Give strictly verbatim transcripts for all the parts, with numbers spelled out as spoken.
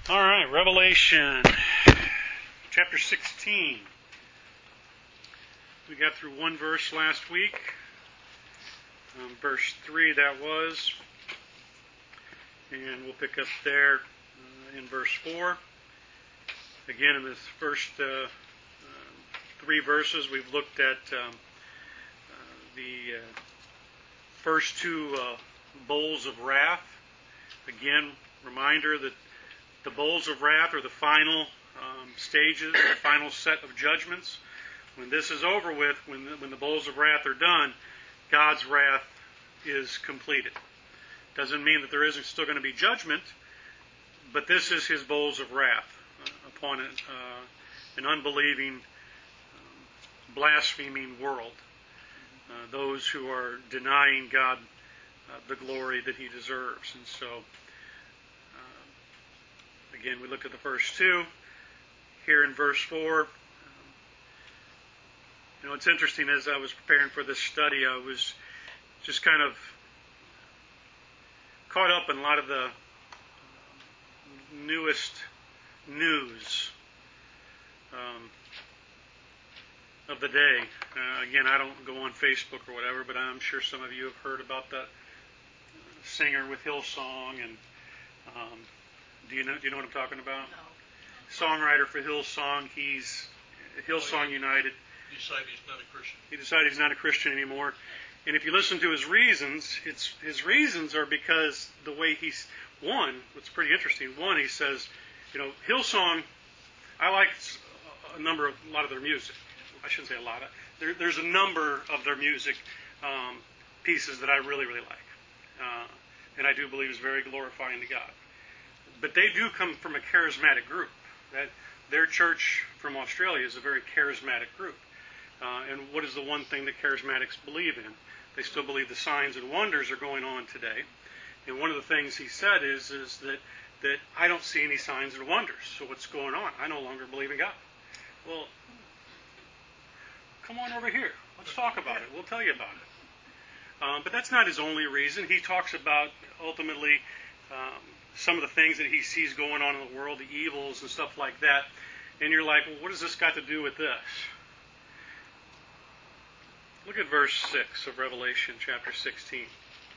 All right, Revelation chapter sixteen. We got through one verse last week. Um, verse three that was. And we'll pick up there uh, in verse four. Again, in this first uh, uh, three verses, we've looked at um, uh, the uh, first two uh, bowls of wrath. Again, reminder that the bowls of wrath are the final um, stages, the final set of judgments. When this is over with, when the, when the bowls of wrath are done, God's wrath is completed. Doesn't mean that there isn't still going to be judgment, but this is His bowls of wrath uh, upon an, uh, an unbelieving, um, blaspheming world. Uh, those who are denying God uh, the glory that He deserves. And so, uh, again, we looked at the first two. Here in verse four, um, you know, it's interesting, as I was preparing for this study, I was just kind of caught up in a lot of the newest news um, of the day. Uh, again, I don't go on Facebook or whatever, but I'm sure some of you have heard about the singer with Hillsong. And um, do you know? Do you know what I'm talking about? No. Songwriter for Hillsong. He's Hillsong United. He decided he's not a Christian. He decided he's not a Christian anymore. And if you listen to his reasons, it's his reasons are because the way he's one. What's pretty interesting. One, he says, you know, Hillsong. I like a number of a lot of their music. I shouldn't say a lot of. There, there's a number of their music um, pieces that I really, really like, uh, and I do believe is very glorifying to God. But they do come from a charismatic group. That their church from Australia is a very charismatic group. Uh, and what is the one thing that charismatics believe in? They still believe the signs and wonders are going on today. And one of the things he said is, is that, that I don't see any signs and wonders. So what's going on? I no longer believe in God. Well, come on over here. Let's talk about it. We'll tell you about it. Um, but that's not his only reason. He talks about, ultimately, um, some of the things that he sees going on in the world, the evils and stuff like that. And you're like, well, what does this got to do with this? Look at verse six of Revelation chapter sixteen.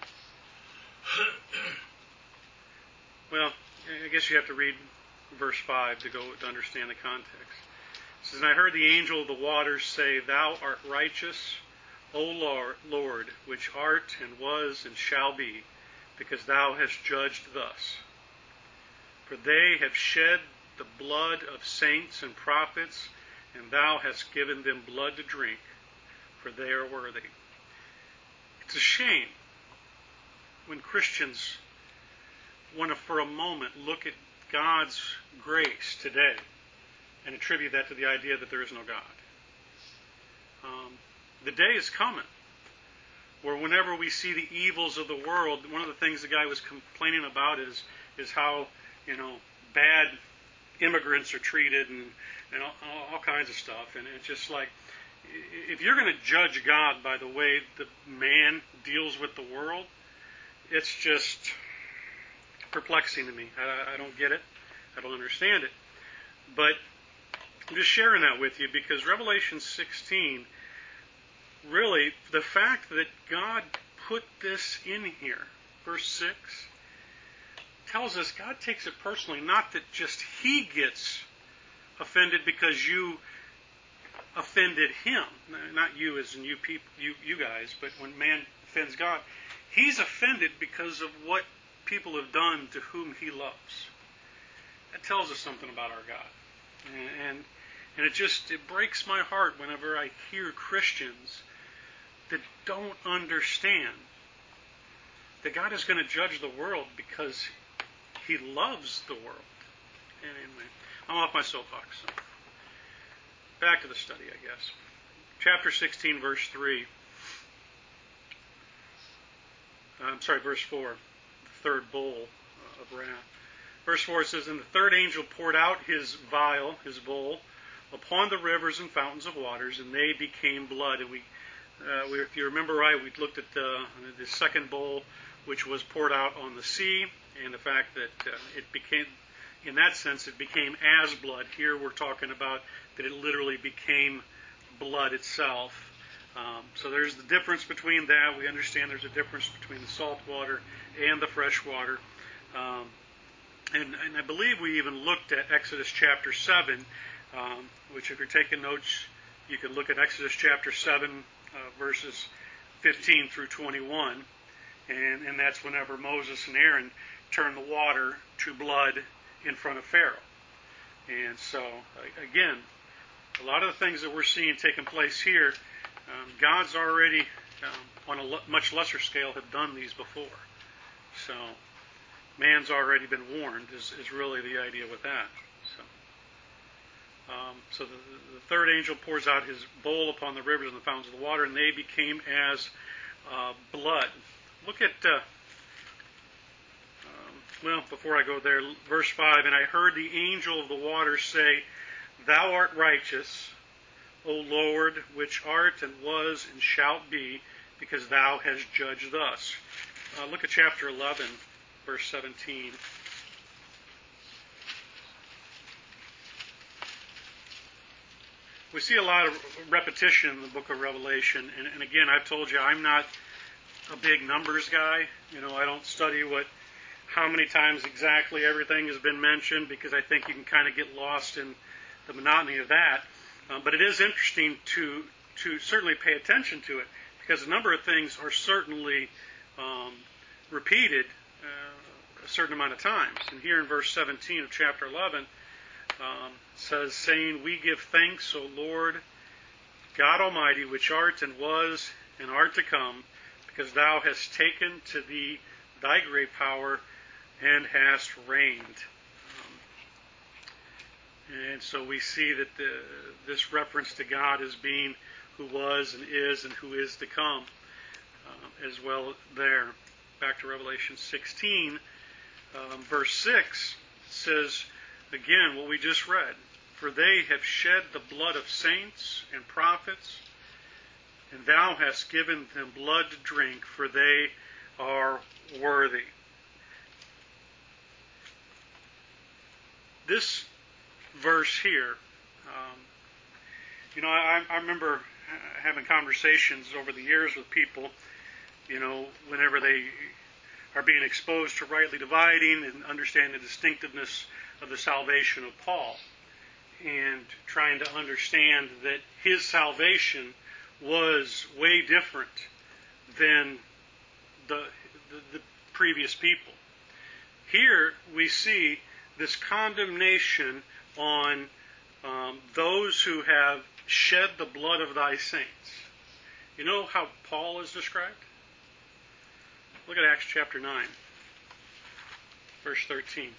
Well, I guess you have to read verse five to go to understand the context. It says, and I heard the angel of the waters say, Thou art righteous, O Lord, Lord, which art and was and shall be, because thou hast judged thus. For they have shed the blood of saints and prophets, and thou hast given them blood to drink, for they are worthy. It's a shame when Christians want to, for a moment, look at God's grace today and attribute that to the idea that there is no God. Um, the day is coming where whenever we see the evils of the world, one of the things the guy was complaining about is is how, you know, bad immigrants are treated and, and all, all kinds of stuff. And it's just like, if you're going to judge God by the way the man deals with the world, it's just perplexing to me. I, I don't get it. I don't understand it. But I'm just sharing that with you because Revelation sixteen, really, the fact that God put this in here, verse six, tells us God takes it personally, not that just He gets offended because you offended Him, not you as in you people, you, you guys, but when man offends God, He's offended because of what people have done to whom He loves. That tells us something about our God. And, and, and it just, it breaks my heart whenever I hear Christians that don't understand that God is going to judge the world because He loves the world. And anyway, I'm off my soapbox. So. Back to the study, I guess. Chapter sixteen, verse three. I'm sorry, verse four. The third bowl of wrath. Verse four says, and the third angel poured out his vial, his bowl, upon the rivers and fountains of waters, and they became blood. And we, uh, we if you remember right, we looked at uh, the second bowl, which was poured out on the sea, and the fact that uh, it became, in that sense, it became as blood. Here we're talking about that it literally became blood itself. Um, so there's the difference between that. We understand there's a difference between the salt water and the fresh water. Um, and, and I believe we even looked at Exodus chapter seven, um, which if you're taking notes, you can look at Exodus chapter seven, uh, verses fifteen through twenty-one. And, and that's whenever Moses and Aaron turned the water to blood in front of Pharaoh. And so, again, a lot of the things that we're seeing taking place here, um, God's already, um, on a l- much lesser scale, have done these before. So, man's already been warned, is, is really the idea with that. So, um, so the, the third angel pours out his bowl upon the rivers and the fountains of the water, and they became as uh, blood. Look at, uh, um, well, before I go there, verse five, and I heard the angel of the waters say, Thou art righteous, O Lord, which art and was and shalt be, because thou hast judged thus. Uh, look at chapter eleven, verse seventeen. We see a lot of repetition in the book of Revelation, and, and again, I've told you, I'm not a big numbers guy. You know, I don't study what, how many times exactly everything has been mentioned, because I think you can kind of get lost in the monotony of that. Um, but it is interesting to to certainly pay attention to it, because a number of things are certainly um, repeated uh, a certain amount of times. And here in verse seventeen of chapter eleven, um, says, saying, We give thanks, O Lord, God Almighty, which art and was and art to come, because thou hast taken to thee thy great power and hast reigned. Um, and so we see that the, this reference to God as being who was and is and who is to come uh, as well there. Back to Revelation sixteen, um, verse six says, again, what we just read, For they have shed the blood of saints and prophets, and thou hast given them blood to drink, for they are worthy. This verse here, um, you know, I, I remember having conversations over the years with people, you know, whenever they are being exposed to rightly dividing and understanding the distinctiveness of the salvation of Paul, and trying to understand that his salvation was way different than the, the, the previous people. Here we see this condemnation on um, those who have shed the blood of thy saints. You know how Paul is described? Look at Acts chapter nine, verse thirteen.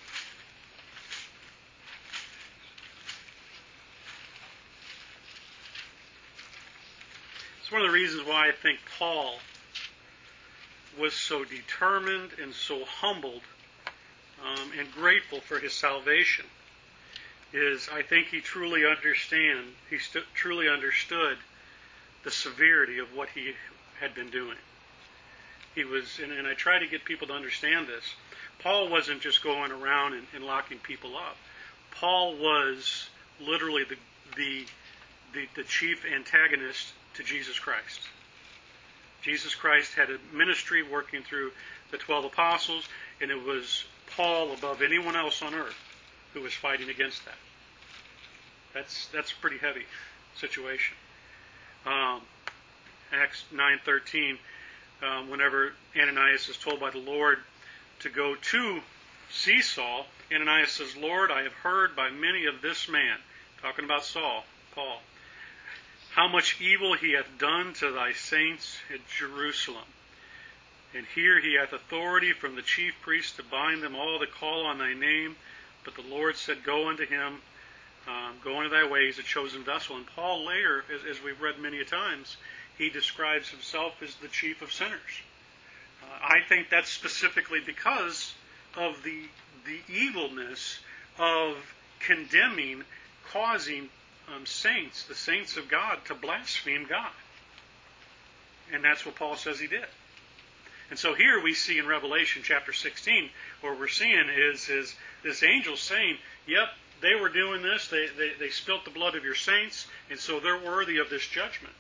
It's one of the reasons why I think Paul was so determined and so humbled um, and grateful for his salvation. Is I think he truly understand, he st- truly understood the severity of what he had been doing. He was, and, and I try to get people to understand this. Paul wasn't just going around and, and locking people up. Paul was literally the, the the the chief antagonist to Jesus Christ. Jesus Christ had a ministry working through the twelve apostles, and it was Paul above anyone else on earth who was fighting against that. That's that's a pretty heavy situation. Um, Acts nine thirteen, um, whenever Ananias is told by the Lord to go to see Saul, Ananias says, Lord, I have heard by many of this man, talking about Saul, Paul, how much evil he hath done to thy saints at Jerusalem. And here he hath authority from the chief priests to bind them all that call on thy name. But the Lord said, Go unto him, um, go unto thy way, he's a chosen vessel. And Paul later, as, as we've read many a times, he describes himself as the chief of sinners. Uh, I think that's specifically because of the the evilness of condemning, causing um, saints, the saints of God, to blaspheme God. And that's what Paul says he did. And so here we see in Revelation chapter sixteen, what we're seeing is, is this angel saying, yep, they were doing this, they, they, they spilt the blood of your saints, and so they're worthy of this judgment.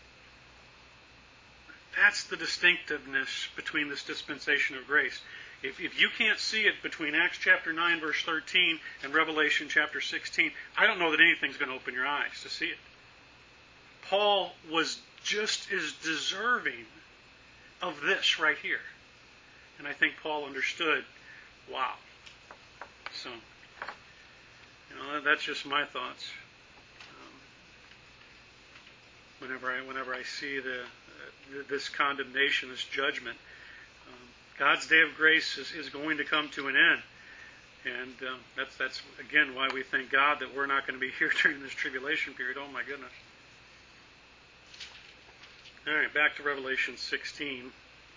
That's the distinctiveness between this dispensation of grace. If, if you can't see it between Acts chapter nine, verse thirteen, and Revelation chapter sixteen, I don't know that anything's going to open your eyes to see it. Paul was just as deserving of this right here. And I think Paul understood, wow. So, you know, that's just my thoughts. Um, whenever I whenever I see the uh, this condemnation, this judgment, um, God's day of grace is, is going to come to an end. And um, that's, that's, again, why we thank God that we're not going to be here during this tribulation period. Oh, my goodness. All right, back to Revelation sixteen.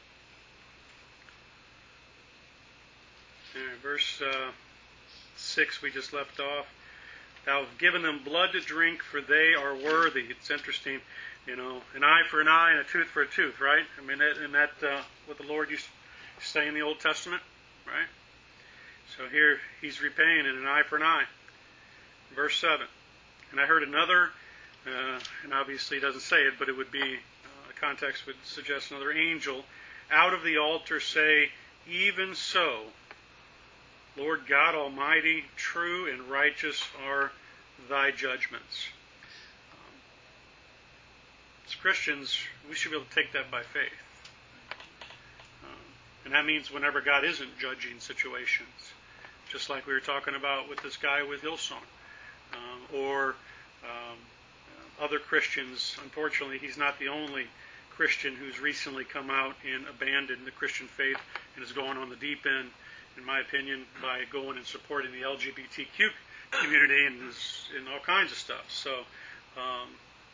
All right, verse uh, six we just left off. Thou hast given them blood to drink, for they are worthy. It's interesting, you know, an eye for an eye and a tooth for a tooth, right? I mean, isn't that uh, what the Lord used to say in the Old Testament, right? So here he's repaying it, an eye for an eye. Verse seven. And I heard another, uh, and obviously he doesn't say it, but it would be, uh, the context would suggest another angel, out of the altar say, even so, Lord God Almighty, true and righteous are thy judgments. Um, as Christians, we should be able to take that by faith. Um, and that means whenever God isn't judging situations, just like we were talking about with this guy with Hillsong, um, or um, other Christians. Unfortunately, he's not the only Christian who's recently come out and abandoned the Christian faith and is going on the deep end, in my opinion, by going and supporting the L G B T Q community and, and all kinds of stuff. So, um,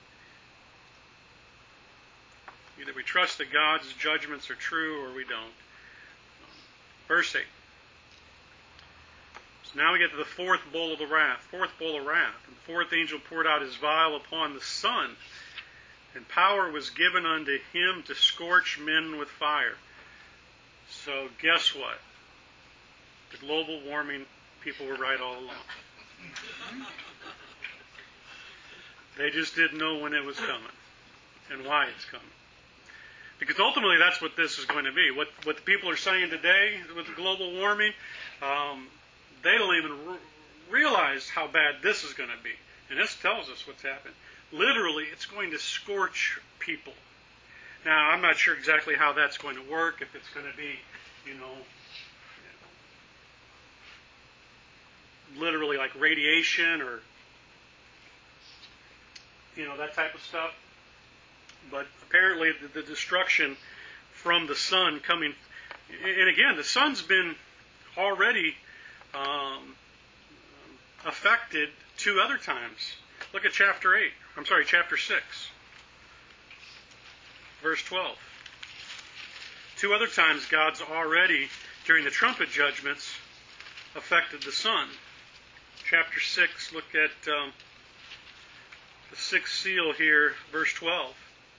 either we trust that God's judgments are true or we don't. Um, verse eight. So now we get to the fourth bowl of the wrath. Fourth bowl of wrath. And the fourth angel poured out his vial upon the sun, and power was given unto him to scorch men with fire. So guess what? The global warming people were right all along. They just didn't know when it was coming and why it's coming. Because ultimately that's what this is going to be. What what the people are saying today with the global warming, um, they don't even re- realize how bad this is going to be. And this tells us what's happened. Literally, it's going to scorch people. Now, I'm not sure exactly how that's going to work, if it's going to be, you know, literally like radiation or, you know, that type of stuff. But apparently the, the destruction from the sun coming, and again, the sun's been already um, affected two other times. Look at chapter eight. I'm sorry, chapter six, verse twelve. Two other times God's already, during the trumpet judgments, affected the sun. Chapter six, look at um, the sixth seal here, verse twelve.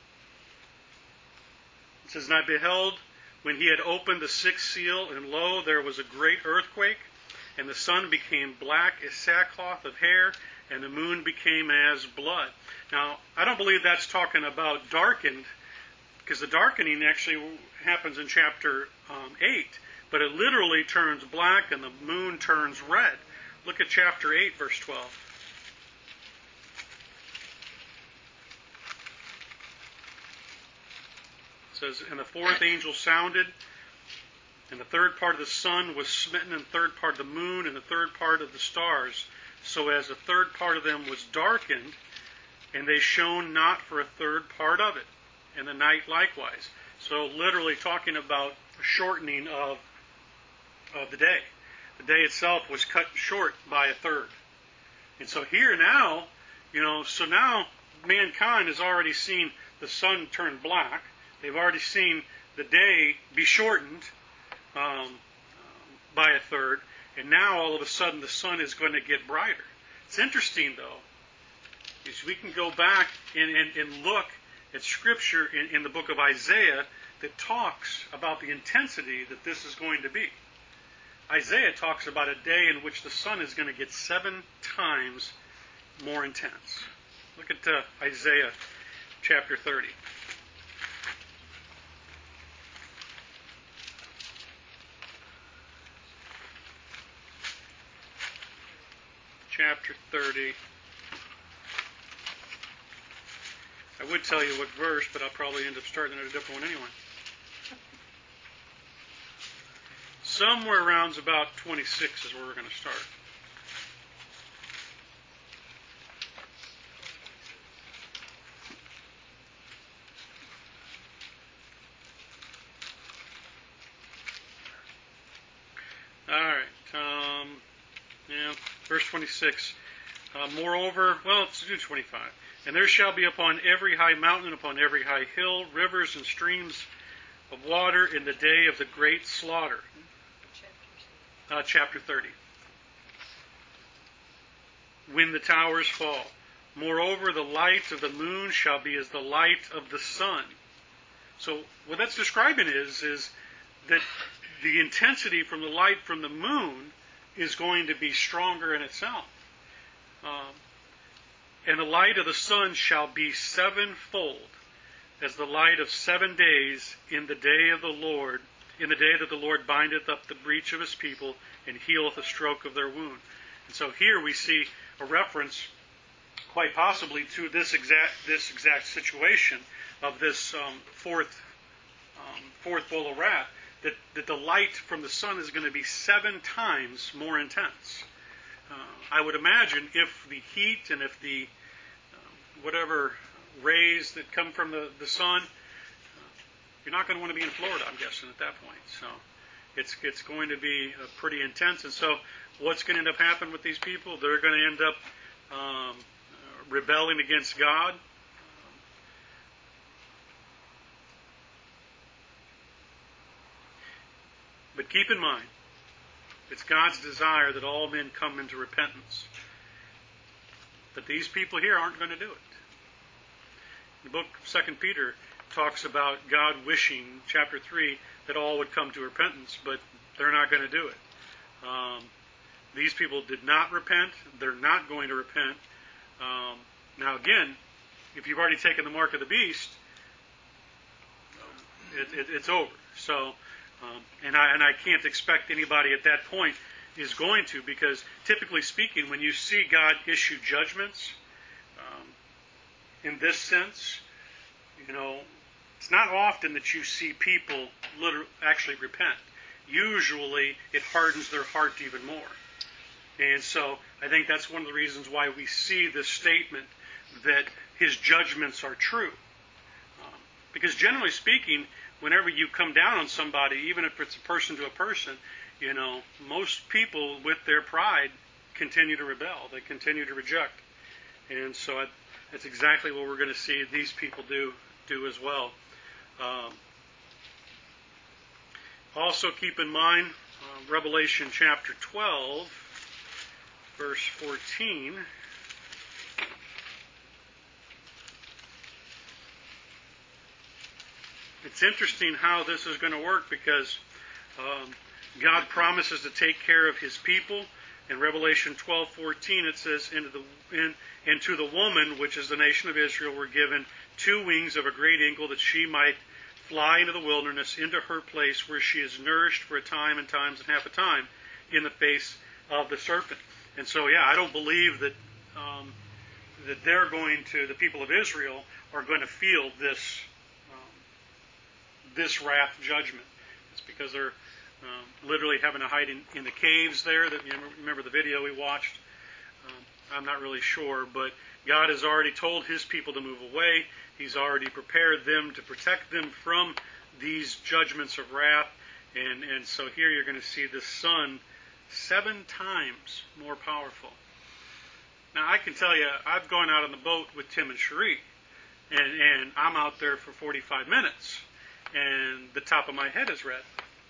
It says, and I beheld when he had opened the sixth seal, and lo, there was a great earthquake, and the sun became black as sackcloth of hair, and the moon became as blood. Now, I don't believe that's talking about darkened, because the darkening actually happens in chapter um, eight, but it literally turns black and the moon turns red. Look at chapter eight, verse twelve. It says, and the fourth angel sounded, and the third part of the sun was smitten, and the third part of the moon, and the third part of the stars, so as the third part of them was darkened, and they shone not for a third part of it, and the night likewise. So literally talking about a shortening of, of the day. The day itself was cut short by a third. And so here now, you know, so now mankind has already seen the sun turn black. They've already seen the day be shortened um, by a third. And now all of a sudden the sun is going to get brighter. It's interesting though, is we can go back and, and, and look at Scripture in, in the book of Isaiah that talks about the intensity that this is going to be. Isaiah talks about a day in which the sun is going to get seven times more intense. Look at uh, Isaiah chapter thirty. Chapter thirty. I would tell you what verse, but I'll probably end up starting at a different one anyway. Somewhere around about twenty-six is where we're going to start. All right. Um, yeah, verse twenty-six. Uh, moreover, well, let's do twenty-five. And there shall be upon every high mountain, upon every high hill, rivers and streams of water in the day of the great slaughter. Uh, chapter thirty. When the towers fall. Moreover, the light of the moon shall be as the light of the sun. So what that's describing is, is that the intensity from the light from the moon is going to be stronger in itself. Um, and the light of the sun shall be sevenfold, as the light of seven days in the day of the Lord, in the day that the Lord bindeth up the breach of his people and healeth the stroke of their wound. And so here we see a reference, quite possibly, to this exact this exact situation of this um, fourth um, fourth bowl of wrath. That, that the light from the sun is going to be seven times more intense. Uh, I would imagine if the heat and if the uh, whatever rays that come from the, the sun, uh, you're not going to want to be in Florida, I'm guessing, at that point. So it's it's going to be uh, pretty intense. And so what's going to end up happening with these people? They're going to end up um, rebelling against God. But keep in mind, it's God's desire that all men come into repentance. But these people here aren't going to do it. The book of Second Peter talks about God wishing, chapter three, that all would come to repentance, but they're not going to do it. Um, these people did not repent. They're not going to repent. Um, now again, if you've already taken the mark of the beast, it, it, it's over. So... Um, and, I, and I can't expect anybody at that point is going to, because typically speaking, when you see God issue judgments, um, in this sense, you know, it's not often that you see people literally actually repent. Usually it hardens their heart even more. And so I think that's one of the reasons why we see this statement that his judgments are true. Um, because generally speaking, whenever you come down on somebody, even if it's a person to a person, you know, most people with their pride continue to rebel. They continue to reject. And so I, that's exactly what we're going to see these people do do as well. Um, also keep in mind, uh, Revelation chapter twelve, verse fourteen. It's interesting how this is going to work, because um, God promises to take care of his people. In Revelation twelve fourteen, it says, into the, in, and to the woman, which is the nation of Israel, were given two wings of a great eagle, that she might fly into the wilderness, into her place where she is nourished for a time and times and half a time in the face of the serpent. And so, yeah, I don't believe that um, that they're going to, the people of Israel, are going to feel this this wrath judgment. It's because they're um, literally having to hide in, in the caves there. That you remember the video we watched. Um, I'm not really sure, but God has already told his people to move away. He's already prepared them to protect them from these judgments of wrath. And, and so here you're going to see the sun seven times more powerful. Now I can tell you, I've gone out on the boat with Tim and Cherie, and, and I'm out there for forty-five minutes. And the top of my head is red.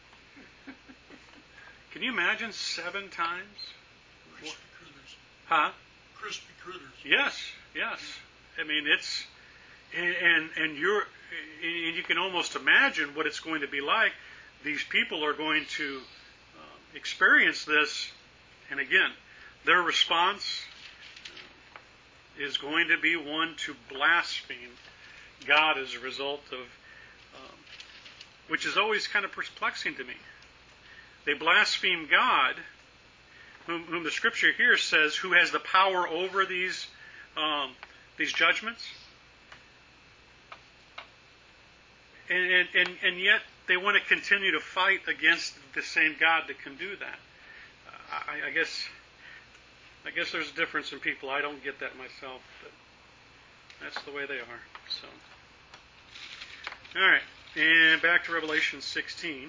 Can you imagine seven times? Crispy critters. Huh? Crispy critters. Yes, yes. I mean, it's and and you're and you can almost imagine what it's going to be like. These people are going to uh, experience this, and again, their response is going to be one to blaspheme God as a result of, um, which is always kind of perplexing to me. They blaspheme God, whom, whom the Scripture here says, who has the power over these um, these judgments, and, and and and yet they want to continue to fight against the same God that can do that. Uh, I, I guess. I guess there's a difference in people. I don't get that myself, but that's the way they are. So, all right, and back to Revelation sixteen.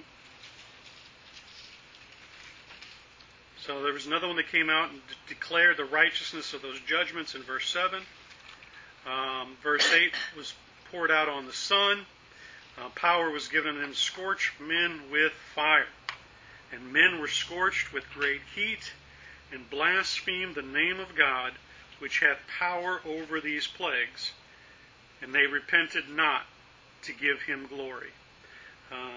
So there was another one that came out and de- declared the righteousness of those judgments in verse seven. Um, verse eight was poured out on the sun. Uh, power was given them to scorch men with fire. And men were scorched with great heat, and blasphemed the name of God, which hath power over these plagues, and they repented not to give him glory. Um,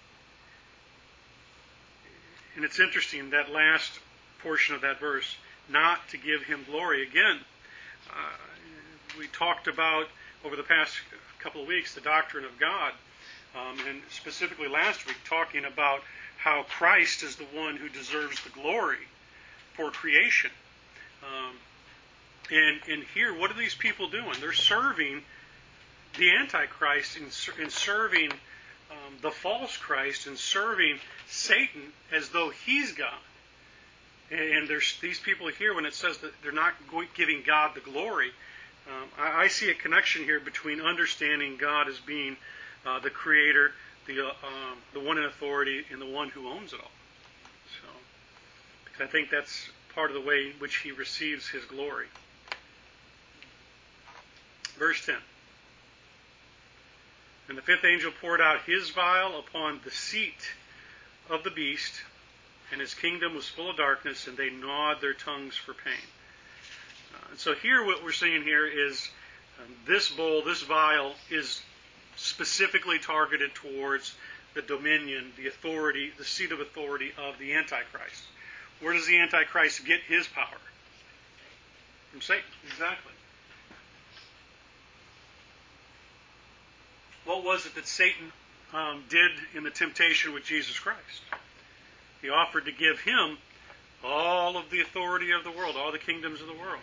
and it's interesting, that last portion of that verse, not to give him glory. Again, uh, we talked about, over the past couple of weeks, the doctrine of God, um, and specifically last week, talking about how Christ is the one who deserves the glory for creation. Um, and, and here, what are these people doing? They're serving the Antichrist and, and serving um, the false Christ and serving Satan as though he's God. And, and there's these people here, when it says that they're not giving God the glory, um, I, I see a connection here between understanding God as being uh, the creator, the, uh, um, the one in authority, and the one who owns it all. I think that's part of the way in which he receives his glory. Verse ten. And the fifth angel poured out his vial upon the seat of the beast, and his kingdom was full of darkness, and they gnawed their tongues for pain. Uh, and so here what we're seeing here is um, this bowl, this vial, is specifically targeted towards the dominion, the authority, the seat of authority of the Antichrist. Where does the Antichrist get his power? From Satan, exactly. What was it that Satan um, did in the temptation with Jesus Christ? He offered to give him all of the authority of the world, all the kingdoms of the world.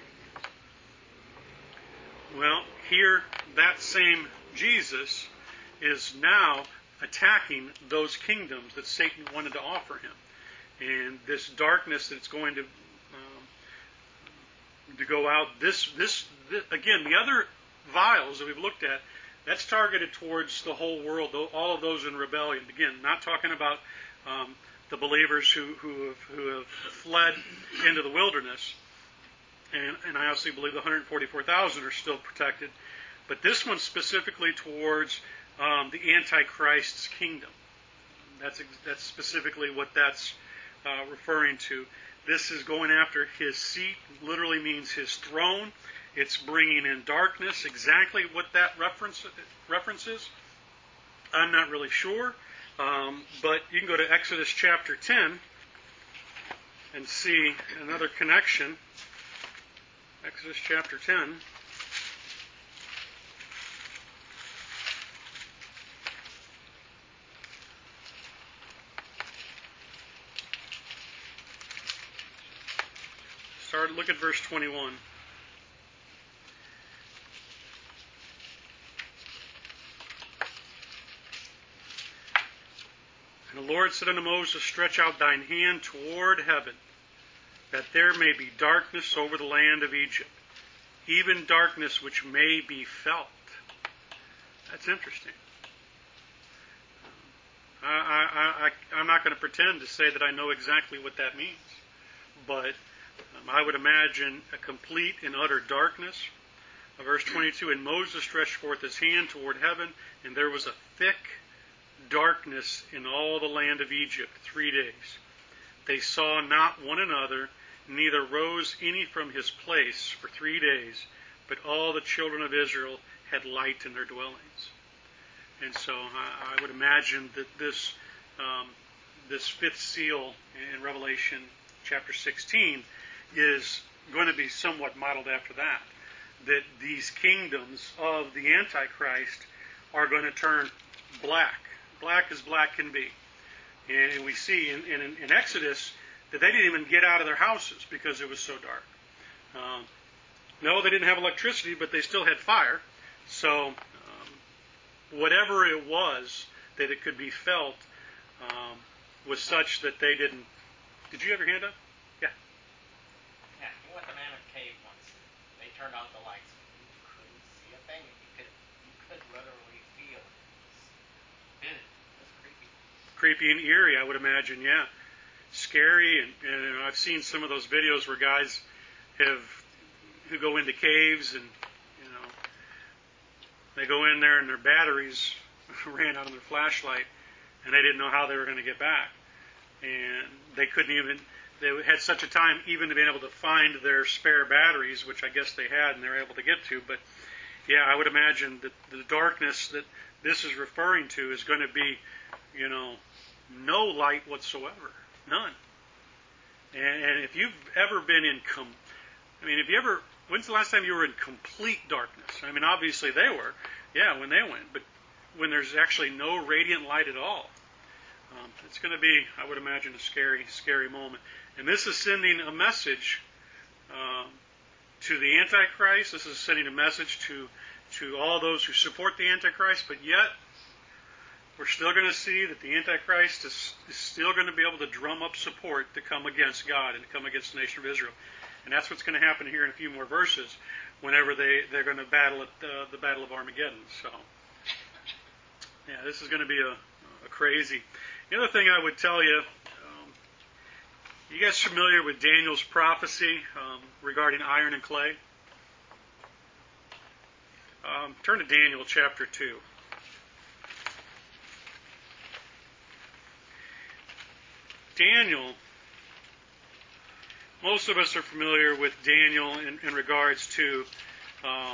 Well, here, that same Jesus is now attacking those kingdoms that Satan wanted to offer him. And this darkness that's going to um, to go out, this, this, this, again, the other vials that we've looked at, that's targeted towards the whole world, all of those in rebellion. Again, not talking about um, the believers who, who, have, who have fled into the wilderness. And, and I obviously believe the one hundred forty-four thousand are still protected. But this one's specifically towards um, the Antichrist's kingdom. That's, that's specifically what that's Uh, referring to. This is going after his seat, literally means his throne. It's bringing in darkness. Exactly what that reference references, I'm not really sure. Um, but you can go to Exodus chapter ten and see another connection. Exodus chapter ten. Start, look at verse twenty-one. And the Lord said unto Moses, stretch out thine hand toward heaven, that there may be darkness over the land of Egypt, even darkness which may be felt. That's interesting. I, I, I, I'm not going to pretend to say that I know exactly what that means, but um, I would imagine a complete and utter darkness. Uh, verse twenty-two, and Moses stretched forth his hand toward heaven, and there was a thick darkness in all the land of Egypt three days. They saw not one another, neither rose any from his place for three days, but all the children of Israel had light in their dwellings. And so I, I would imagine that this um, this fifth seal in Revelation chapter sixteen is going to be somewhat modeled after that. That these kingdoms of the Antichrist are going to turn black. Black as black can be. And we see in, in, in Exodus that they didn't even get out of their houses because it was so dark. Um, no, they didn't have electricity, but they still had fire. So um, whatever it was that it could be felt um, was such that they didn't. Did you have your hand up? Yeah. Yeah, you went to Mammoth Cave once. They turned out the lights. You couldn't see a thing. You could, you could literally feel it. It was, it was creepy. Creepy and eerie, I would imagine. Yeah. Scary, and, and you know, I've seen some of those videos where guys have who go into caves and you know they go in there and their batteries ran out of their flashlight and they didn't know how they were going to get back, and they couldn't even they had such a time even to being able to find their spare batteries, which I guess they had and they were able to get to. But yeah, I would imagine that the darkness that this is referring to is going to be, you know, no light whatsoever. None. And, and if you've ever been in, com- I mean, if you ever, when's the last time you were in complete darkness? I mean, obviously they were, yeah, when they went, but when there's actually no radiant light at all, um, it's going to be, I would imagine, a scary, scary moment. And this is sending a message um, to the Antichrist. This is sending a message to to all those who support the Antichrist, but yet we're still going to see that the Antichrist is, is still going to be able to drum up support to come against God and to come against the nation of Israel. And that's what's going to happen here in a few more verses whenever they, they're going to battle at uh, the Battle of Armageddon. So, yeah, this is going to be a, a crazy. The other thing I would tell you, um, you guys familiar with Daniel's prophecy um, regarding iron and clay? Um, turn to Daniel chapter two. Daniel, most of us are familiar with Daniel in, in regards to um,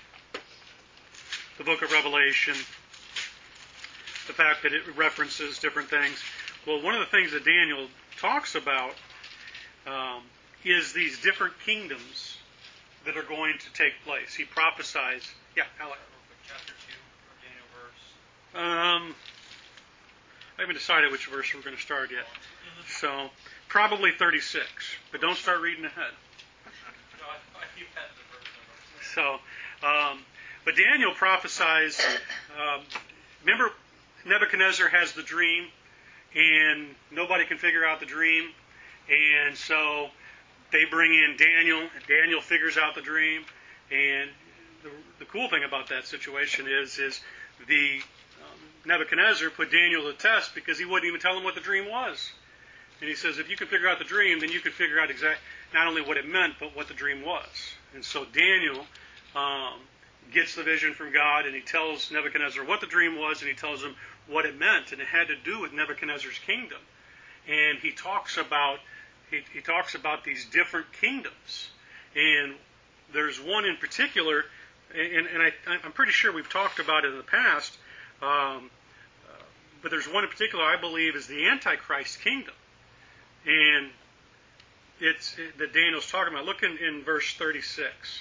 the book of Revelation, the fact that it references different things. Well, one of the things that Daniel talks about um, is these different kingdoms that are going to take place. He prophesies. Yeah, Alec. Chapter two of Daniel verse. Um, I haven't decided which verse we're going to start yet. So, probably thirty-six. But don't start reading ahead. No, I, I keep that the verse number. So, um, but Daniel prophesies. Um, remember, Nebuchadnezzar has the dream, and nobody can figure out the dream. And so they bring in Daniel, and Daniel figures out the dream. And the, the cool thing about that situation is, is the um, Nebuchadnezzar put Daniel to the test because he wouldn't even tell him what the dream was. And he says, if you can figure out the dream, then you can figure out exact not only what it meant, but what the dream was. And so Daniel um, gets the vision from God, and he tells Nebuchadnezzar what the dream was, and he tells him what it meant, and it had to do with Nebuchadnezzar's kingdom. And he talks about he, he talks about these different kingdoms, and there's one in particular, and, and I, I'm pretty sure we've talked about it in the past, um, uh, but there's one in particular I believe is the Antichrist kingdom. And it's it, that Daniel's talking about. Look in, in verse thirty-six.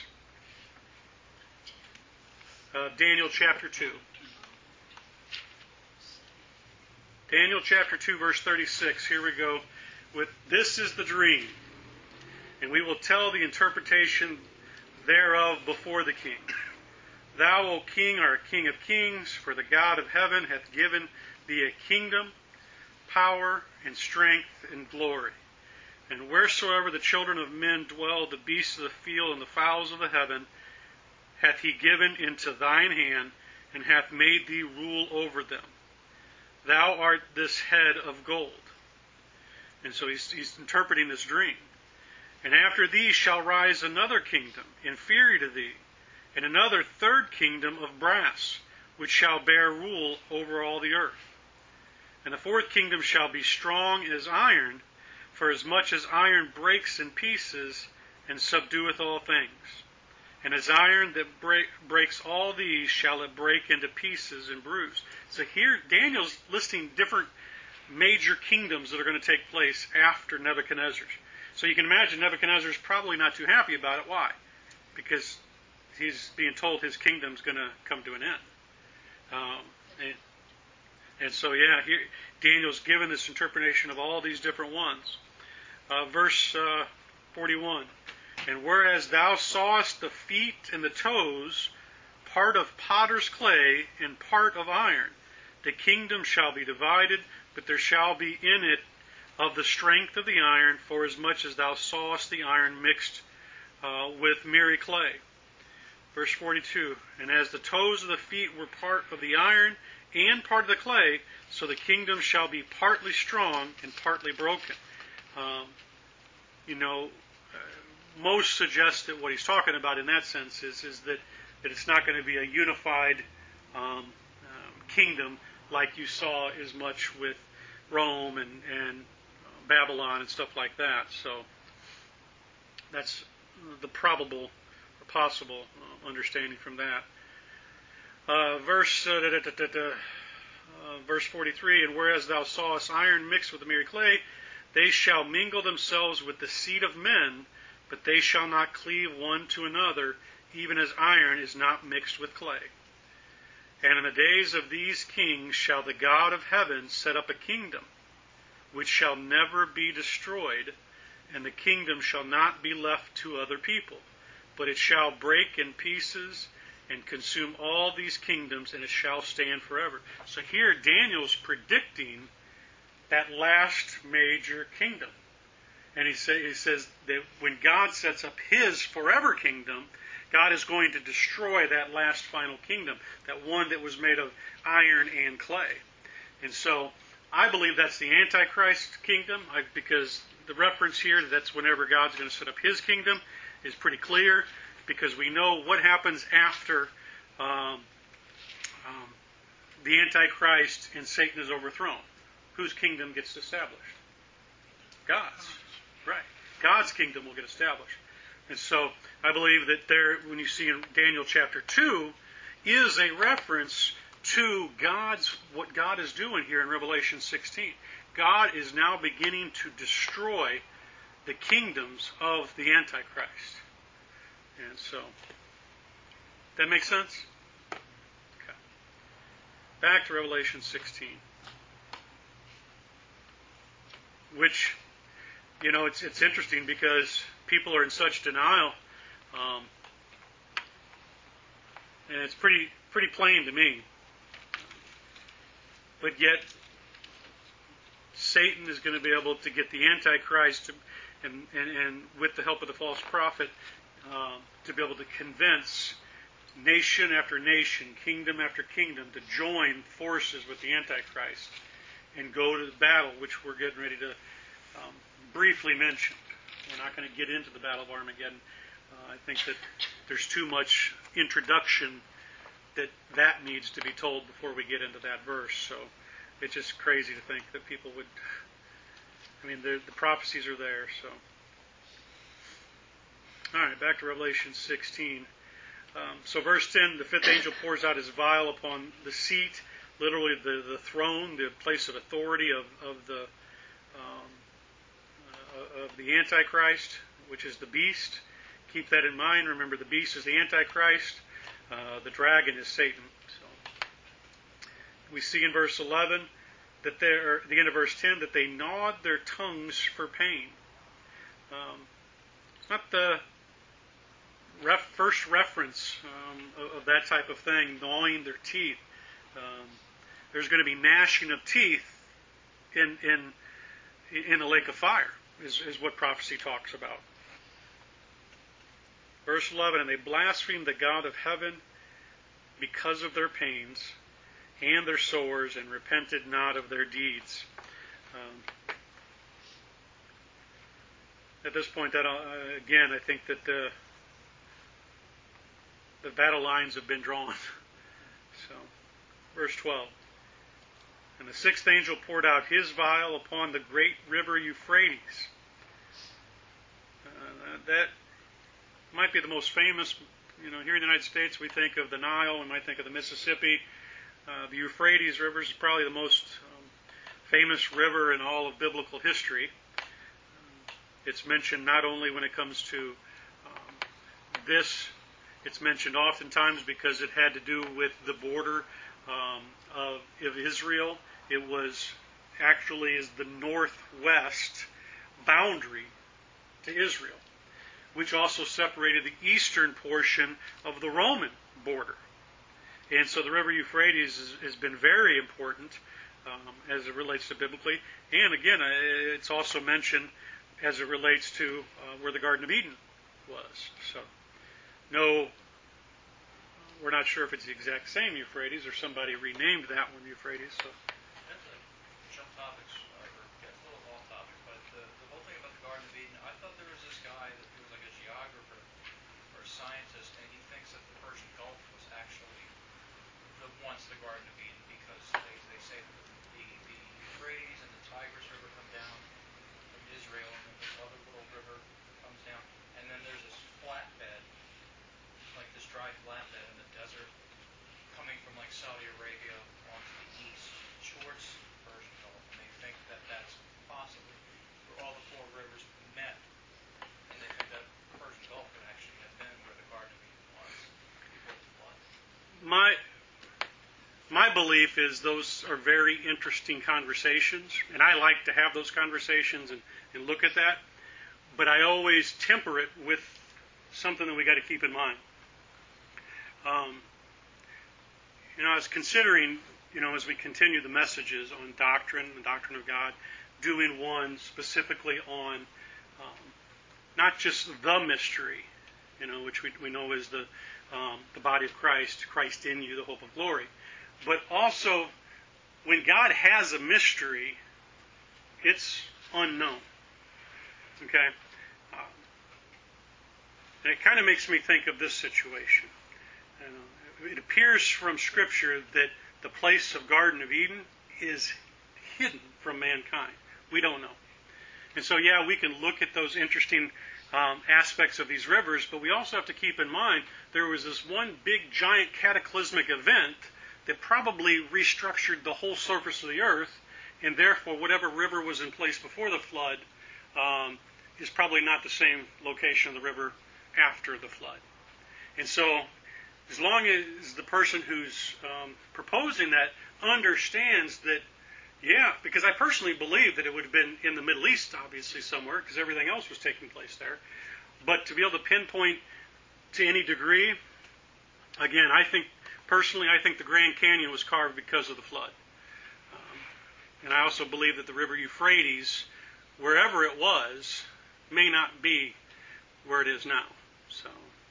Uh, Daniel chapter two. Daniel chapter two, verse thirty-six. Here we go. With this is the dream, and we will tell the interpretation thereof before the king. Thou, O king, art king of kings, for the God of heaven hath given thee a kingdom, power, and strength, and glory. And wheresoever the children of men dwell, the beasts of the field and the fowls of the heaven, hath he given into thine hand, and hath made thee rule over them. Thou art this head of gold. And so he's, he's interpreting this dream. And after thee shall rise another kingdom, inferior to thee, and another third kingdom of brass, which shall bear rule over all the earth. And the fourth kingdom shall be strong as iron, for as much as iron breaks in pieces, and subdueth all things. And as iron that break, breaks all these shall it break into pieces and bruise. So here Daniel's listing different major kingdoms that are going to take place after Nebuchadnezzar's. So you can imagine Nebuchadnezzar's probably not too happy about it. Why? Because he's being told his kingdom's going to come to an end. Um, and, and so, yeah, here, Daniel's given this interpretation of all these different ones. Uh, verse uh, forty-one. And whereas thou sawest the feet and the toes, part of potter's clay and part of iron, the kingdom shall be divided, but there shall be in it of the strength of the iron, for as much as thou sawest the iron mixed uh, with miry clay. Verse forty-two, and as the toes of the feet were part of the iron and part of the clay, so the kingdom shall be partly strong and partly broken. Um, you know, uh, most suggest that what he's talking about in that sense is, is that, that it's not going to be a unified um, um, kingdom like you saw as much with Rome and, and Babylon and stuff like that. So that's the probable or possible uh, understanding from that. Uh, verse uh, da, da, da, da, uh, verse forty-three, and whereas thou sawest iron mixed with the miry clay, they shall mingle themselves with the seed of men, but they shall not cleave one to another, even as iron is not mixed with clay. And in the days of these kings shall the God of heaven set up a kingdom, which shall never be destroyed, and the kingdom shall not be left to other people, but it shall break in pieces and consume all these kingdoms, and it shall stand forever. So here Daniel's predicting that last major kingdom. And he, say, he says that when God sets up his forever kingdom, God is going to destroy that last final kingdom, that one that was made of iron and clay. And so I believe that's the Antichrist kingdom, I, because the reference here, that's whenever God's going to set up his kingdom, is pretty clear, because we know what happens after um, um, the Antichrist and Satan is overthrown. Whose kingdom gets established? God's. Right. God's kingdom will get established. And so I believe that there, when you see in Daniel chapter two, is a reference to God's, what God is doing here in Revelation sixteen. God is now beginning to destroy the kingdoms of the Antichrist. And so, that makes sense? Okay. Back to Revelation sixteen. Which, you know, it's it's interesting because people are in such denial, um, and it's pretty pretty plain to me. But yet, Satan is going to be able to get the Antichrist, to, and, and and with the help of the false prophet, uh, to be able to convince nation after nation, kingdom after kingdom, to join forces with the Antichrist and go to the battle, which we're getting ready to um, briefly mention. We're not going to get into the Battle of Armageddon. Uh, I think that there's too much introduction that that needs to be told before we get into that verse. So it's just crazy to think that people would... I mean, the, the prophecies are there. So, all right, back to Revelation sixteen. Um, so verse ten, the fifth angel pours out his vial upon the seat, literally the, the throne, the place of authority of, of the um, uh, of the Antichrist, which is the beast. Keep that in mind. Remember, the beast is the Antichrist. Uh, the dragon is Satan. So we see in verse eleven that they're, the end of verse ten, that they gnawed their tongues for pain. Um, it's not the ref, first reference um, of, of that type of thing, gnawing their teeth. Um, there's going to be gnashing of teeth in in in a lake of fire, is, is what prophecy talks about. Verse eleven, and they blasphemed the God of heaven because of their pains and their sores, and repented not of their deeds. Um, at this point, that uh, again, I think that the the battle lines have been drawn. So, verse twelve. And the sixth angel poured out his vial upon the great river Euphrates. Uh, that might be the most famous you know, here in the United States, we think of the Nile, we might think of the Mississippi. Uh, the Euphrates River is probably the most um, famous river in all of biblical history. Um, it's mentioned not only when it comes to um, this, it's mentioned oftentimes because it had to do with the border um, of, of Israel. It was actually is the northwest boundary to Israel, which also separated the eastern portion of the Roman border. And so the river Euphrates is, has been very important um, as it relates to biblically. And again, it's also mentioned as it relates to uh, where the Garden of Eden was. So, no, we're not sure if it's the exact same Euphrates or somebody renamed that one Euphrates. So. That's a jump topics, or get a little off topic, but the, the whole thing about the Garden of Eden, I thought there was this guy that he was like a geographer or a scientist, and he thinks that the Persian Gulf was actually the once the Garden of Eden, because they, they say that the, the Euphrates and the Tigris River come down from Israel, and then this other little river comes down, and then there's this flatbed, like this dry flatbed in the desert, coming from like Saudi Arabia onto the east towards the Persian Gulf, and they think that that's possibly where all the four rivers met, and they think that the Persian Gulf could actually have been where the Garden of Eden was before the flood. My my belief is those are very interesting conversations, and I like to have those conversations and, and look at that, but I always temper it with something that we got to keep in mind. Um, you know, I was considering, you know, as we continue the messages on doctrine, the doctrine of God, doing one specifically on um, not just the mystery, you know, which we, we know is the um, the body of Christ, Christ in you, the hope of glory, but also when God has a mystery, it's unknown. Okay, um, and it kind of makes me think of this situation. You know, it appears from Scripture that the place of Garden of Eden is hidden from mankind. We don't know. And so, yeah, we can look at those interesting um, aspects of these rivers, but we also have to keep in mind there was this one big, giant, cataclysmic event that probably restructured the whole surface of the earth, and therefore whatever river was in place before the flood um, is probably not the same location of the river after the flood. And so, as long as the person who's um, proposing that understands that, yeah, because I personally believe that it would have been in the Middle East, obviously, somewhere, because everything else was taking place there. But to be able to pinpoint to any degree, again, I think, personally, I think the Grand Canyon was carved because of the flood. Um, and I also believe that the river Euphrates, wherever it was, may not be where it is now. So,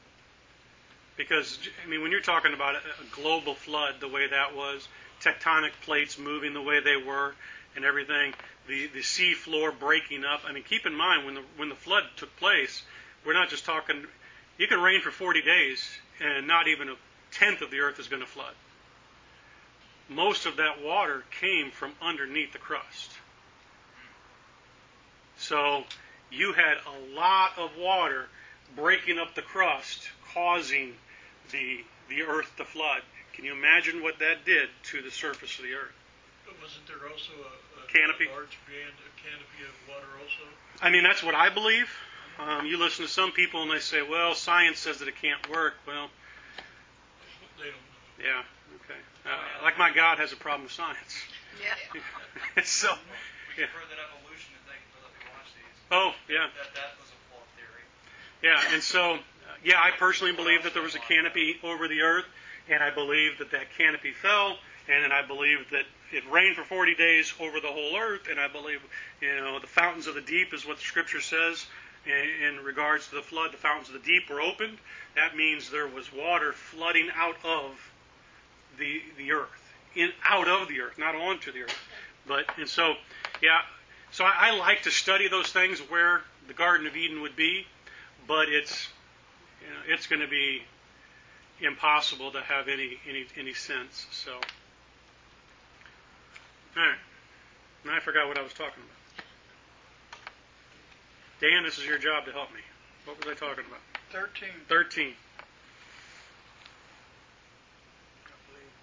because, I mean, when you're talking about a, a global flood the way that was, tectonic plates moving the way they were and everything, the, the sea floor breaking up. I mean, keep in mind, when the when the flood took place, we're not just talking, you can rain for forty days and not even a tenth of the earth is going to flood. Most of that water came from underneath the crust. So you had a lot of water breaking up the crust, causing the the earth to flood. Can you imagine what that did to the surface of the earth? But wasn't there also a, a Canopy? a large band, a canopy of water also? I mean, that's what I believe. Um, you listen to some people and they say, well, science says that it can't work. Well, They don't know. yeah, okay. Uh, like my God has a problem with science. Yeah. So, We yeah. can prove that evolution, and thank you for letting me watch these. Oh, yeah. That that was a flawed theory. Yeah, and so, uh, yeah, I personally believe that there was a canopy over the earth, and I believe that that canopy fell, and then I believe that it rained for forty days over the whole earth, and I believe, you know, the fountains of the deep is what the Scripture says in, in regards to the flood. The fountains of the deep were opened. That means there was water flooding out of the the earth, in out of the earth, not onto the earth. But and so, yeah, so I, I like to study those things where the Garden of Eden would be, but it's you know it's going to be impossible to have any any any sense. So, all right. Now I forgot what I was talking about. Dan, this is your job to help me. What was I talking about? Thirteen. Thirteen.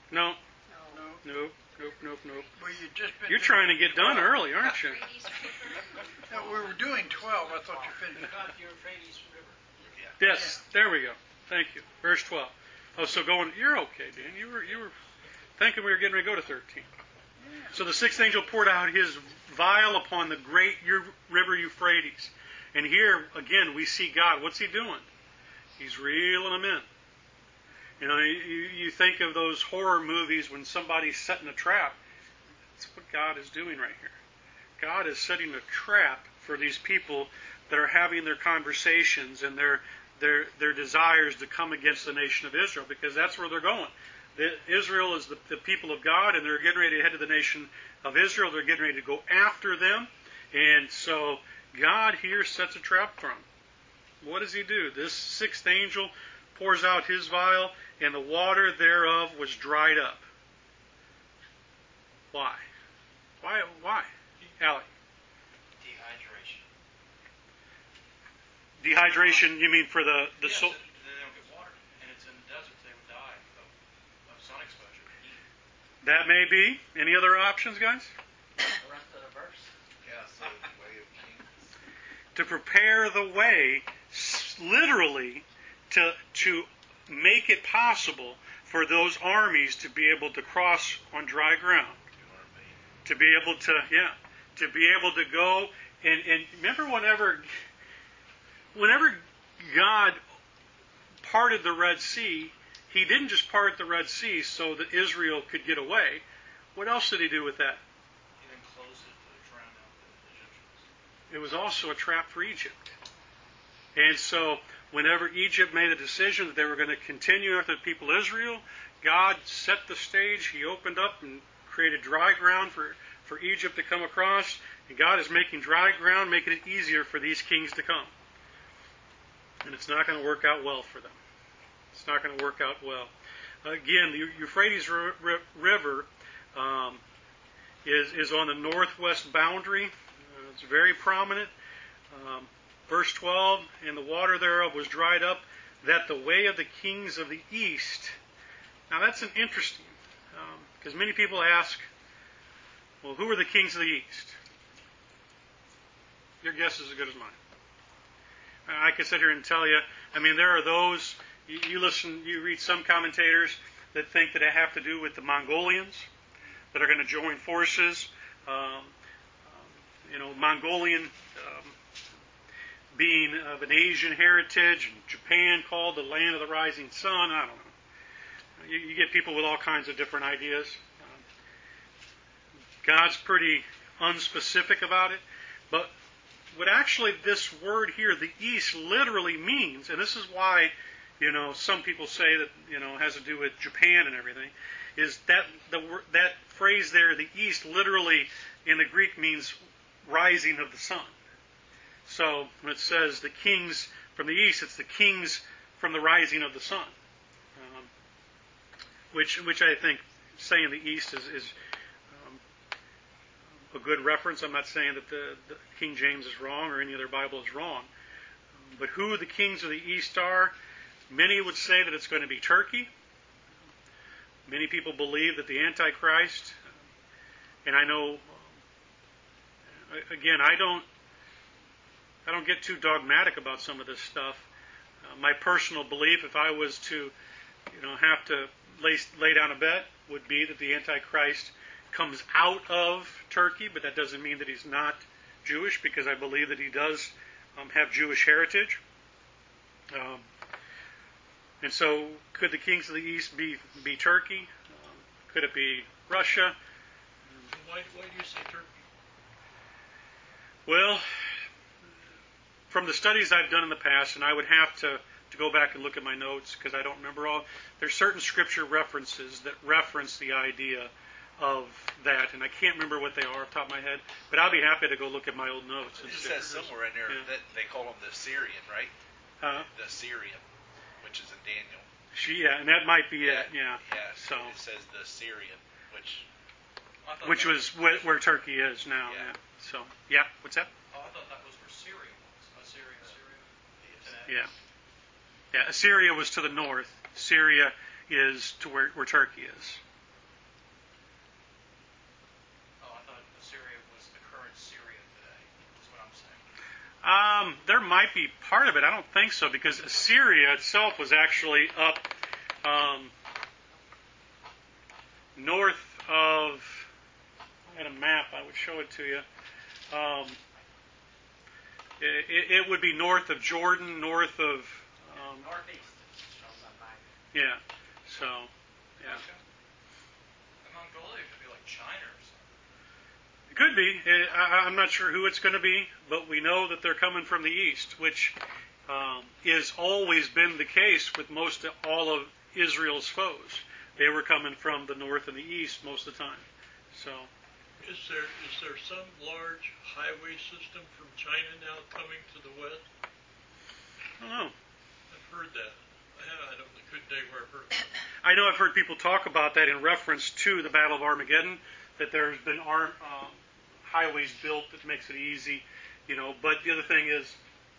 No. No. Nope. Nope. Nope. Nope. Well, you just been You're doing trying to get done twelve. early, aren't you? No, we were doing twelve. I thought you finished. About the Euphrates River. Yes. There we go. Thank you. Verse twelve. Oh, so going. You're okay, Dan. You were you were thinking we were getting ready to go to thirteen. So the sixth angel poured out his vial upon the great river Euphrates. And here, again, we see God. What's he doing? He's reeling them in. You know, you, you think of those horror movies when somebody's setting a trap. That's what God is doing right here. God is setting a trap for these people that are having their conversations and their their their desires to come against the nation of Israel, because that's where they're going. The, Israel is the, the people of God, and they're getting ready to head to the nation of Israel. They're getting ready to go after them. And so God here sets a trap for them. What does he do? This sixth angel pours out his vial, and the water thereof was dried up. Why? Why? Why? Allie? Dehydration. Dehydration, you mean for the, the yes, soul? It, they don't get water, and it's in the desert. They would die of, of sun exposure and heat. That may be. Any other options, guys? The rest of the verse. Yeah, so the way of kings. To prepare the way, literally, to to make it possible for those armies to be able to cross on dry ground. To be able to, yeah, to be able to go and, and remember whenever, whenever God parted the Red Sea, he didn't just part the Red Sea so that Israel could get away. What else did he do with that? He then closed it to drown out the Egyptians. It was also a trap for Egypt. And so whenever Egypt made a decision that they were going to continue after the people of Israel, God set the stage. He opened up and created dry ground for, for Egypt to come across. And God is making dry ground, making it easier for these kings to come. And it's not going to work out well for them. It's not going to work out well. Again, the Euphrates River um, is, is on the northwest boundary. Uh, it's very prominent. Um, verse twelve, and the water thereof was dried up, that the way of the kings of the east. Now that's an interesting, because um, many people ask, well, who are the kings of the east? Your guess is as good as mine. I could sit here and tell you, I mean, there are those, you, you listen, you read some commentators that think that it have to do with the Mongolians that are going to join forces. Um, um, you know, Mongolian um, being of an Asian heritage, and Japan called the land of the rising sun. I don't know. You, you get people with all kinds of different ideas. Um, God's pretty unspecific about it. But what actually this word here, the east, literally means, and this is why, you know, some people say that, you know, it has to do with Japan and everything, is that the that phrase there, the east, literally in the Greek means rising of the sun. So when it says the kings from the east, it's the kings from the rising of the sun, um, which which I think saying the east is, is um, a good reference. I'm not saying that the, the King James is wrong or any other Bible is wrong. Um, but who the kings of the east are, many would say that it's going to be Turkey. Many people believe that the Antichrist, and I know, again, I don't I don't get too dogmatic about some of this stuff. Uh, my personal belief, if I was to, you know, have to lay, lay down a bet, would be that the Antichrist comes out of Turkey, but that doesn't mean that he's not Jewish, because I believe that he does um, have Jewish heritage. Um, and so, could the kings of the east be be Turkey? Um, could it be Russia? So why, why do you say Turkey? Well, from the studies I've done in the past, and I would have to, to go back and look at my notes because I don't remember all, there's certain scripture references that reference the idea of that, and I can't remember what they are off the top of my head, but I'll be happy to go look at my old notes. It And just see. says somewhere in there Yeah. that they call them the Syrian, right? Huh? The Syrian, which is in Daniel. She, yeah, and that might be it, yeah. Yeah, So, it says the Syrian, which... I thought which that was where, where Turkey is now, Yeah. yeah. So, yeah, what's that? Oh, I thought that was where Syria was. Assyria, Syria. Yes. Yeah. Yeah, Assyria was to the north. Syria is to where, where Turkey is. Um, there might be part of it. I don't think so, because Assyria itself was actually up um, north of. I had a map. I would show it to you. Um, it, it would be north of Jordan, north of. Um, Northeast. It shows on mine. yeah. So. Yeah. Okay. And Mongolia could be like China or something. It could be. I, I'm not sure who it's going to be, but we know that they're coming from the east, which um, is always been the case with most of, all of Israel's foes. They were coming from the north and the east most of the time. So, Is there is there some large highway system from China now coming to the west? I don't know. I've heard that. I, I don't, I couldn't tell you where I've heard it. I know I've heard people talk about that in reference to the Battle of Armageddon, that there's been arm, um, highways built that makes it easy, you know. But the other thing is,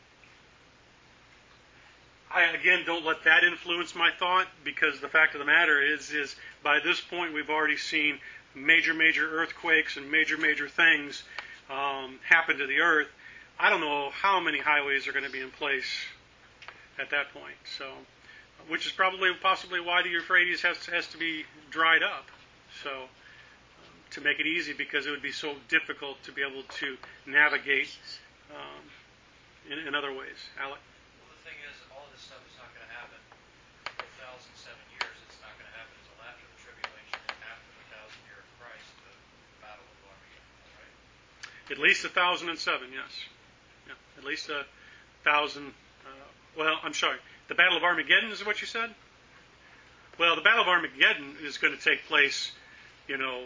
I again don't let that influence my thought, because the fact of the matter is, is by this point we've already seen major, major earthquakes and major, major things um, happen to the earth. I don't know how many highways are going to be in place at that point. So, which is probably possibly why the Euphrates has has to be dried up. So, um, to make it easy, because it would be so difficult to be able to navigate um, in, in other ways. Alec? Well, the thing is, all this stuff is not going to happen for a thousand seven years. It's not going to happen until after the tribulation and after the thousand year of Christ, the battle of Armageddon, right? At least a thousand and seven, yes. Yeah, at least a thousand. Uh, well, I'm sorry. The Battle of Armageddon is what you said? Well, the Battle of Armageddon is going to take place, you know.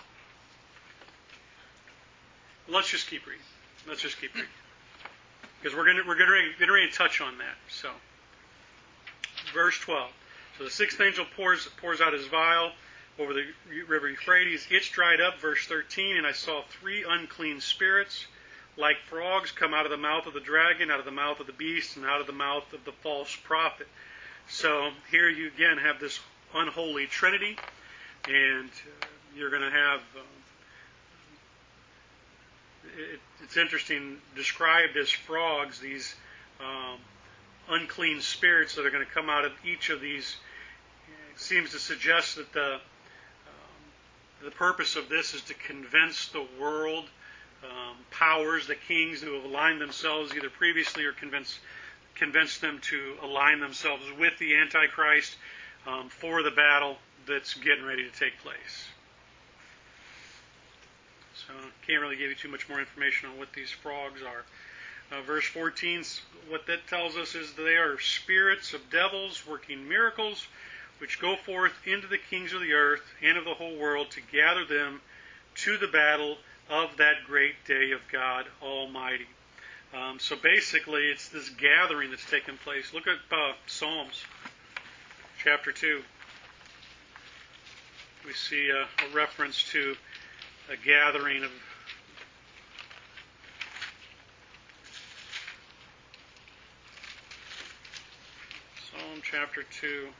Let's just keep reading. Let's just keep reading, because we're going to we're going to get ready to touch on that. So, verse twelve. So the sixth angel pours pours out his vial over the river Euphrates. It's dried up. Verse thirteen. And I saw three unclean spirits, like frogs, come out of the mouth of the dragon, out of the mouth of the beast, and out of the mouth of the false prophet. So here you again have this unholy trinity, and uh, you're going to have. Um, it, it's interesting, described as frogs, these um, unclean spirits that are going to come out of each of these. It seems to suggest that the um, the purpose of this is to convince the world um, powers, the kings who have aligned themselves either previously or convince convince them to align themselves with the Antichrist um, for the battle that's getting ready to take place. So can't really give you too much more information on what these frogs are. Uh, verse fourteen, what that tells us is that they are spirits of devils working miracles, which go forth into the kings of the earth and of the whole world to gather them to the battle of that great day of God Almighty. Um, so basically, it's this gathering that's taking place. Look at uh, Psalms chapter two. We see a, a reference to a gathering of Psalm chapter two.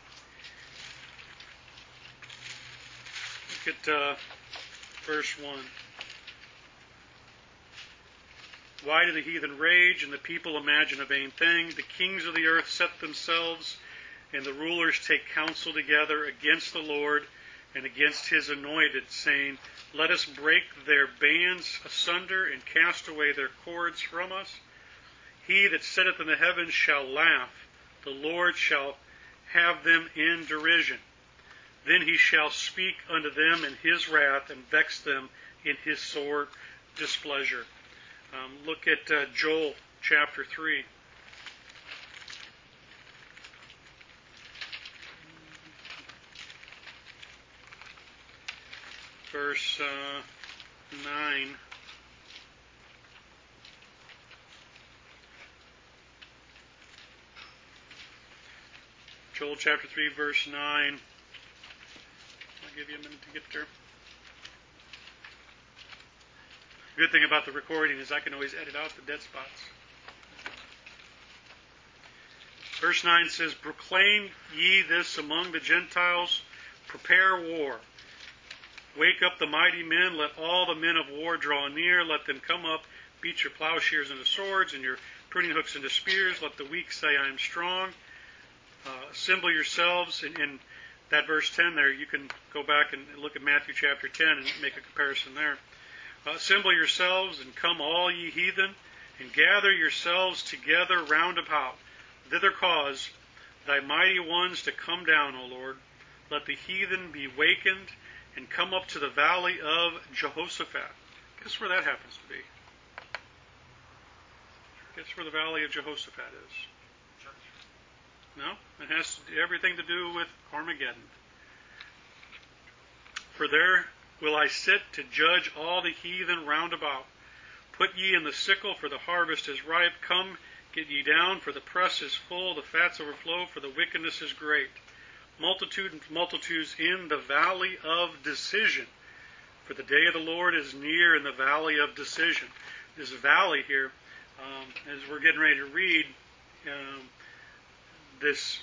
Look at uh, verse one. Why do the heathen rage and the people imagine a vain thing? The kings of the earth set themselves, and the rulers take counsel together against the Lord and against his anointed, saying, let us break their bands asunder and cast away their cords from us. He that sitteth in the heavens shall laugh. The Lord shall have them in derision. Then he shall speak unto them in his wrath and vex them in his sore displeasure. Um, look at uh, Joel chapter three. Verse uh, nine. Joel chapter three, verse nine. I'll give you a minute to get there. The good thing about the recording is I can always edit out the dead spots. Verse nine says, proclaim ye this among the Gentiles, prepare war. Wake up the mighty men, let all the men of war draw near, let them come up, beat your plowshares into swords and your pruning hooks into spears. Let the weak say, I am strong. Uh, assemble yourselves. In, in that verse ten there, you can go back and look at Matthew chapter ten and make a comparison there. Uh, assemble yourselves and come all ye heathen, and gather yourselves together round about. Thither cause thy mighty ones to come down, O Lord. Let the heathen be wakened, and come up to the valley of Jehoshaphat. Guess where that happens to be? Guess where the valley of Jehoshaphat is? No? It has everything to do with Armageddon. For there will I sit to judge all the heathen round about. Put ye in the sickle, for the harvest is ripe. Come, get ye down, for the press is full, the fats overflow, for the wickedness is great. Multitude and multitudes in the valley of decision. For the day of the Lord is near in the valley of decision. This valley here, um, as we're getting ready to read, um, this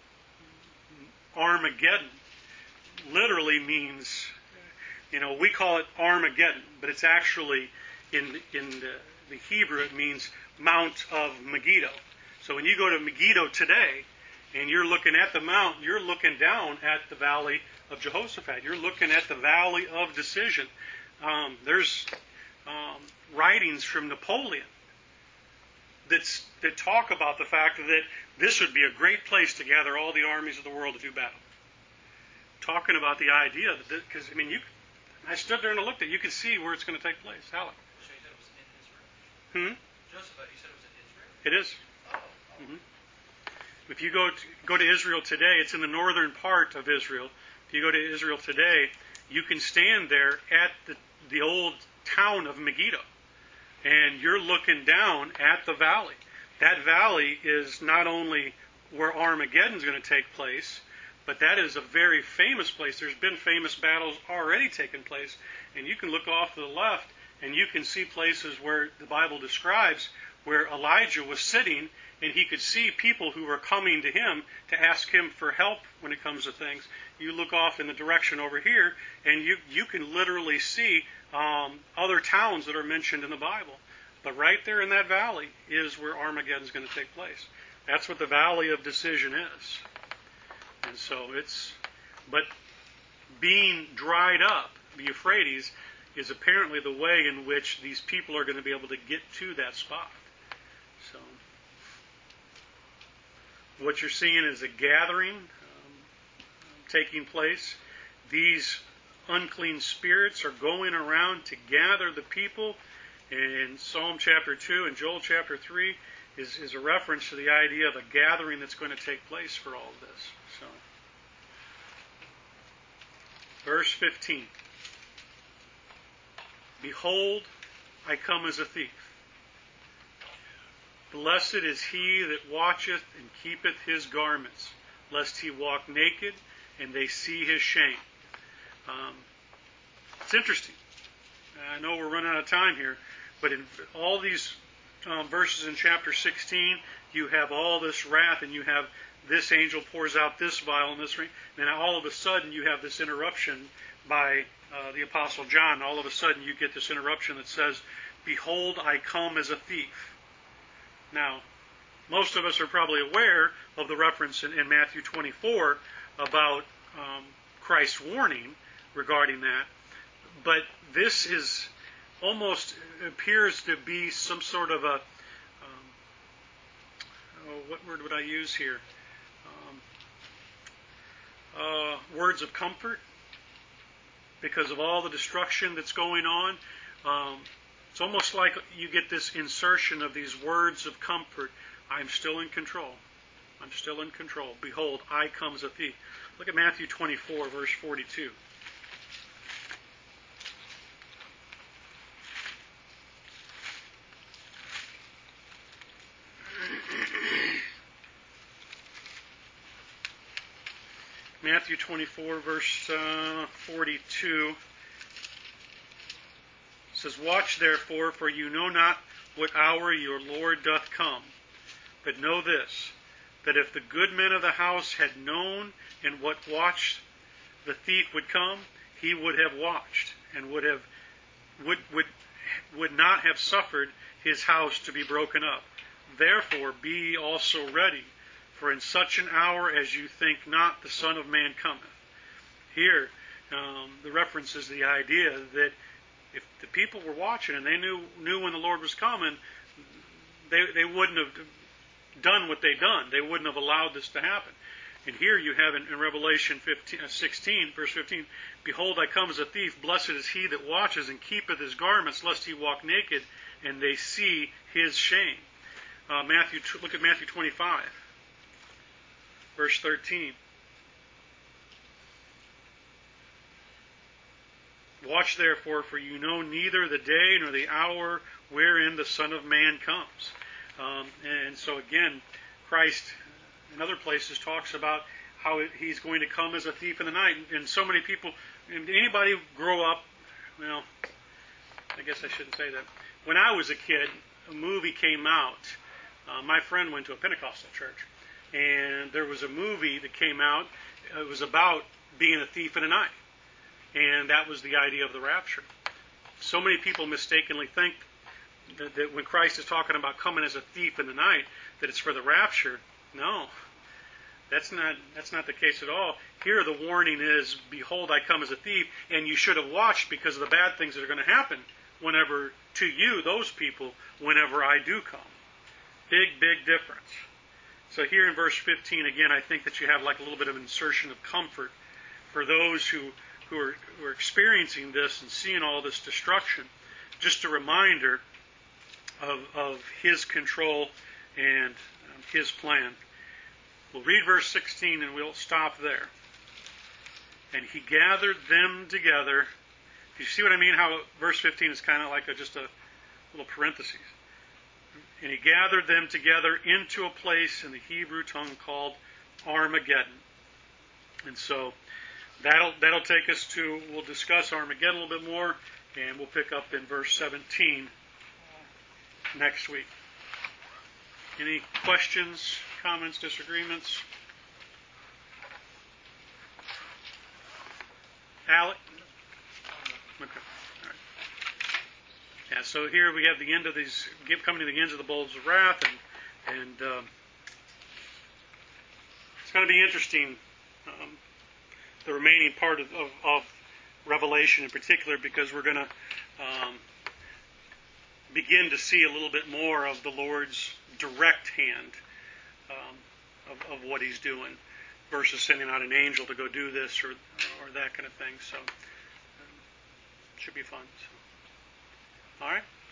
Armageddon literally means, you know, we call it Armageddon, but it's actually, in, in the, the Hebrew, it means Mount of Megiddo. So when you go to Megiddo today, and you're looking at the mount, you're looking down at the valley of Jehoshaphat. You're looking at the valley of decision. Um, there's um, writings from Napoleon that's, that talk about the fact that this would be a great place to gather all the armies of the world to do battle. Talking about the idea that, because I mean, you, I stood there and I looked at it, you could see where it's going to take place. Alec. So you said it was in Israel? Hmm? Joseph, you said it was in Israel? It is. Oh. oh. Mm-hmm. If you go to, go to Israel today, it's in the northern part of Israel. If you go to Israel today, you can stand there at the, the old town of Megiddo, and you're looking down at the valley. That valley is not only where Armageddon's going to take place, but that is a very famous place. There's been famous battles already taking place, and you can look off to the left, and you can see places where the Bible describes where Elijah was sitting, and he could see people who were coming to him to ask him for help when it comes to things. You look off in the direction over here, and you, you can literally see um, other towns that are mentioned in the Bible. But right there in that valley is where Armageddon is going to take place. That's what the valley of decision is. And so it's, but being dried up, the Euphrates, is apparently the way in which these people are going to be able to get to that spot. So, what you're seeing is a gathering um, taking place. These unclean spirits are going around to gather the people. And Psalm chapter two and Joel chapter three is, is a reference to the idea of a gathering that's going to take place for all of this. So, verse fifteen. Behold, I come as a thief. Blessed is he that watcheth and keepeth his garments, lest he walk naked and they see his shame. Um, it's interesting. I know we're running out of time here, but in all these um, verses in chapter sixteen, you have all this wrath, and you have this angel pours out this vial and this ring, and then all of a sudden you have this interruption by uh, the Apostle John. All of a sudden you get this interruption that says, behold, I come as a thief. Now, most of us are probably aware of the reference in, in Matthew twenty-four about um, Christ's warning regarding that. But this is almost appears to be some sort of a, um, oh, what word would I use here? Um, uh, words of comfort, because of all the destruction that's going on. Um, it's almost like you get this insertion of these words of comfort. I'm still in control. I'm still in control. Behold, I come as a thief. Look at Matthew twenty-four, verse forty-two. Matthew twenty-four, verse uh, forty-two says, watch therefore, for you know not what hour your Lord doth come. But know this, that if the good men of the house had known in what watch the thief would come, he would have watched, and would have would would would not have suffered his house to be broken up. Therefore be ye also ready, for in such an hour as you think not, the Son of Man cometh. Here, um, the reference is the idea that if the people were watching and they knew knew when the Lord was coming, they they wouldn't have done what they done. They wouldn't have allowed this to happen. And here you have in, in Revelation fifteen, uh, sixteen, verse fifteen, Behold, I come as a thief. Blessed is he that watches and keepeth his garments, lest he walk naked, and they see his shame. Uh, Matthew, look at Matthew twenty-five, verse thirteen. Watch therefore, for you know neither the day nor the hour wherein the Son of Man comes. Um, and so again, Christ in other places talks about how he's going to come as a thief in the night. And so many people, anybody grow up, well, I guess I shouldn't say that. When I was a kid, a movie came out. Uh, my friend went to a Pentecostal church, and there was a movie that came out. It was about being a thief in the night. And that was the idea of the rapture. So many people mistakenly think that, that when Christ is talking about coming as a thief in the night, that it's for the rapture. No, that's not that's not the case at all. Here the warning is, behold, I come as a thief, and you should have watched because of the bad things that are going to happen whenever, to you, those people, whenever I do come. Big, big difference. So here in verse fifteen, again, I think that you have like a little bit of insertion of comfort for those who Who are, who are experiencing this and seeing all this destruction. Just a reminder of, of his control and um, his plan. We'll read verse sixteen and we'll stop there. And he gathered them together. Do you see what I mean? How verse fifteen is kind of like a, just a little parenthesis. And he gathered them together into a place in the Hebrew tongue called Armageddon. And so That'll that'll take us to, we'll discuss Armageddon a little bit more, and we'll pick up in verse seventeen next week. Any questions, comments, disagreements? Alec? Okay. All right. Yeah, so here we have the end of these, coming to the ends of the bowls of wrath, and, and um, it's going to be interesting. Um, the remaining part of, of, of Revelation in particular, because we're going to um, begin to see a little bit more of the Lord's direct hand um, of, of what he's doing versus sending out an angel to go do this or, or that kind of thing. So um, should be fun. So. All right.